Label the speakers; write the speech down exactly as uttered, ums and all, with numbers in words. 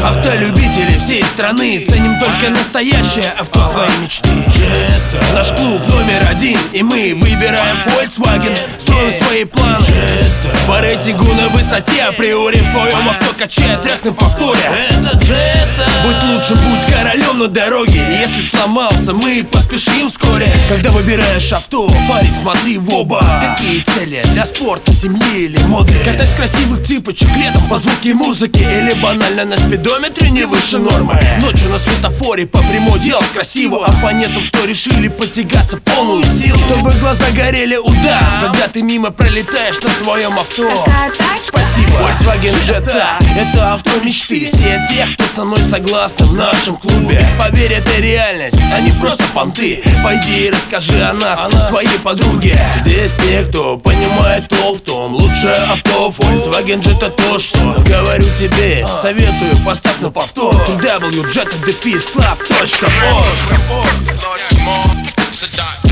Speaker 1: Автолюбители всей страны ценим только настоящее авто своей мечты. Наш клуб номер один, и мы выбираем Volkswagen. Строим свои планы по рейтингу на высоте. Априори в твоем авто качает трек на повторе. Будь лучше, будь королем на дороге. И если сломался, мы поспешим вскоре. Когда выбираешь авто, парень, смотри в оба. Какие цели для спорта, семьи или моды? Катать красивых цыпочек летом по звуке музыки, или банально на спидометре не выше нормы. Ночью на светофоре по прямой делать красиво оппонентам, что решили потягаться полную силу, чтобы глаза горели удар, когда ты мимо пролетаешь на своем авто. Спасибо, Volkswagen Jetta, это авто мечты. Все те, кто со мной согласны в нашем клубе, поверь, это реальность, а не просто понты. Пойди и расскажи о нас, о нас своей подруге. Здесь те, кто понимает толк в том, лучшее авто Volkswagen Jetta то, что говорю тебе, советую, поставь на повтор дабл ю джета дефис клаб точка орг.